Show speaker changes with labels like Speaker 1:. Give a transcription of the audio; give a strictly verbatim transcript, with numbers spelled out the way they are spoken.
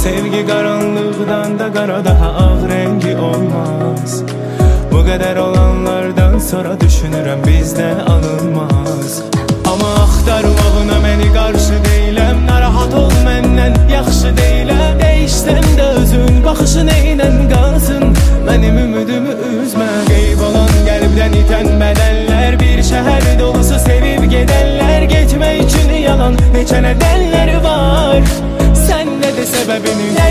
Speaker 1: Sevgi karanlıktan da kara, daha ağ rengi olmaz. Bu kadar olanlardan sonra düşünürüm bizde alınmaz. Ama axtarmağına məni qarşı deyiləm, narahat ol məndən yaxşı deyiləm. Değişsəm də özün baxışın eynən qalsın, mənim ümidimi üzmə. Qeyb olan qəlbdən itən bədənlər, bir şəhər dolusu sevib gedənlər. Getmək üçün yalan neçə nədənlər var, sən nə də səbəbini